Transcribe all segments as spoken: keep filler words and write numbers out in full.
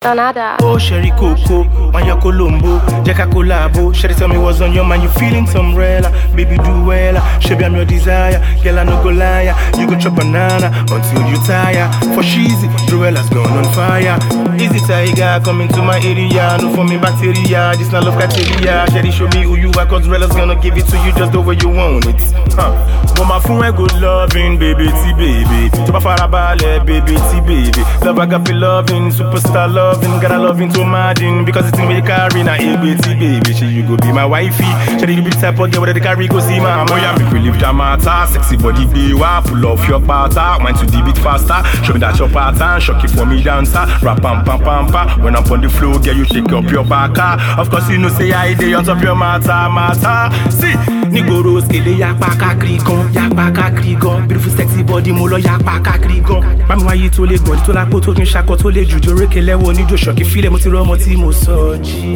Donada. Oh, Sherry Coco, on your Colombo, Jacka Colabo. Sherry, tell me what's on your mind. You feeling some rela? Baby, do well. Sherry, I'm your desire. Girl, I no go lie. You go chop banana until you tire. For sheezy, Joella's gone on fire. Easy tiger, coming to my area. No for me bacteria. This not love criteria. Sherry, show me who you are, cause Joella's gonna give it to you just the way you want it. Huh. But my phone, good loving, baby, T baby. To my farabale, baby, T baby. Love, I got loving, superstar love. Gotta love into Madden because it's in me carry na A B T baby. She you go be my wifey. She you be the type of girl where the carry go see my mama. Yeah, make we live that matter. Sexy body be wa pull off your pattern. Mind to the beat faster. Show me that your pattern. Shock it for me dancer. Rap pam pam pam pam. When I'm on the floor, girl you shake up your back. Of course you know say I dey on top your matter matter. See, Nigoros kele yak paka krigon, yak paka krigon. Beautiful sexy body mo lo yak paka krigon. Mami wa yi to le gbon, to la po to kin shako to le jujo rekele wo ni jo shock feel mo ti ro mo ti mo so ji.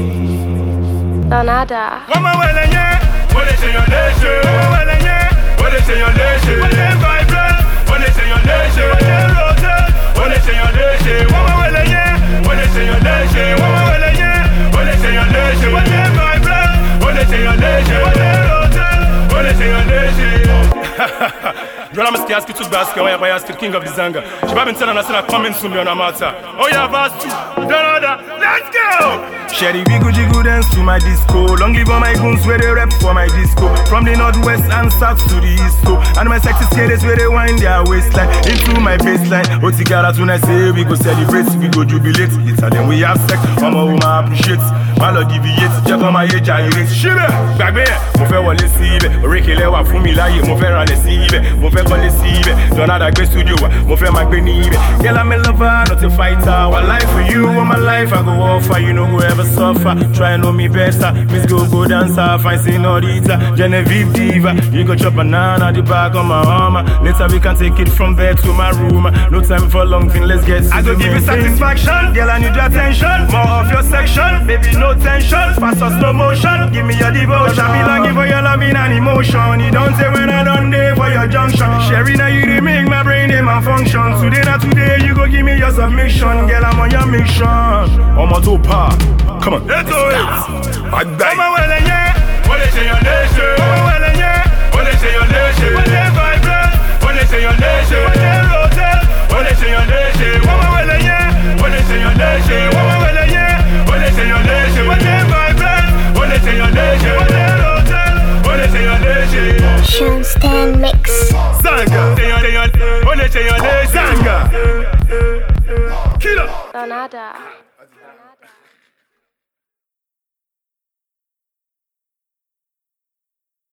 Donada. Wọ́n máa wẹ̀lẹ̀ yẹn, wọ́n lè ṣèyàn léṣe. Wọ́n máa wẹ̀lẹ̀ yẹn, wọ́n lè ṣèyàn léṣe. Wọ́n lè vibrate, wọ́n lè ṣèyàn léṣe. Wọ́n lè rotate, wọ́n lè ṣèyàn léṣe. Wọ́n máa wẹ̀lẹ̀ yẹn, wọ́n lè ṣèyàn léṣe. Wọ́n máa wẹ̀lẹ̀ yẹn, wọ́n lè ṣèyàn léṣe. Wọ́n lè vibrate, wọ́n lè ṣèyàn léṣe. Wọ́n lè rotate, wọ́n lè ṣèyàn léṣe. Jolla must ask you to basket, why I ask the king of the Zanga. She been telling us that coming soon on a matter. Oh yeah, vast two, Donada, let's go! Sherry wiggle jiggle dance to my disco. Long live all my goons where they rap for my disco. From the northwest and south to the east coast. And my sexy skaters where they wind their waistline into my baseline. Otigara tonight say we go celebrate, we go jubilate. It's a them we have sex, mama woman appreciate. My lord deviate, check on my age I erase. Shibe, back there, mo fẹ́ wọlé sí ibẹ̀. Orékèlè wà fún mi láyé, mo fẹ́ ralẹ̀ sí ibẹ̀. Mo fẹ́ kọ́lé sí ibẹ̀. Donada gbé studio wa, mo fẹ́ máa gbé ní ibẹ̀. Girl I'm a lover, not a fighter. One life for you, all my life I go offer. You know who ever suffer, try and know me better. Miss go go dancer, fine senorita, Genevieve diva. You go chop banana, the back on my armor. Later we can take it from there to my room. No time for long thing, let's get I go give you satisfaction, girl I need your attention. More of your section, baby no tension. Fast or slow motion, give me your devotion. I be longing for your loving and emotion. You don't say when I done there for your junction. Sherry now you dey make my brain dey malfunction. Today not today, you go give me your submission. Girl I'm on your mission. On my two part. Come on, let's do it. I die. Wọ́n máa wẹ̀lẹ̀ yẹn, wọ́n lè ṣèyàn léṣe. Wọ́n máa wẹ̀lẹ̀ yẹn, wọ́n lè ṣèyàn léṣe. Wọ́n lè vibrate, wọ́n lè ṣèyàn léṣe. Wọ́n lè rotate, wọ́n lè ṣèyàn léṣe. Wọ́n máa wẹ̀lẹ̀ yẹn, wọ́n lè ṣèyàn léṣe. Wọ́n máa wẹ̀lẹ̀ yẹn, wọ́n lè ṣèyàn léṣe. Wọ́n lè vibrate, wọ́n lè ṣèyàn léṣe. Wọ́n lè rotate, wọ́n lè ṣèyàn léṣe. Shunstan Mix. Zanga, ṣèyàn ṣèyàn, wọ́n lè ṣèyàn léṣe. Zanga. Killer. Donada.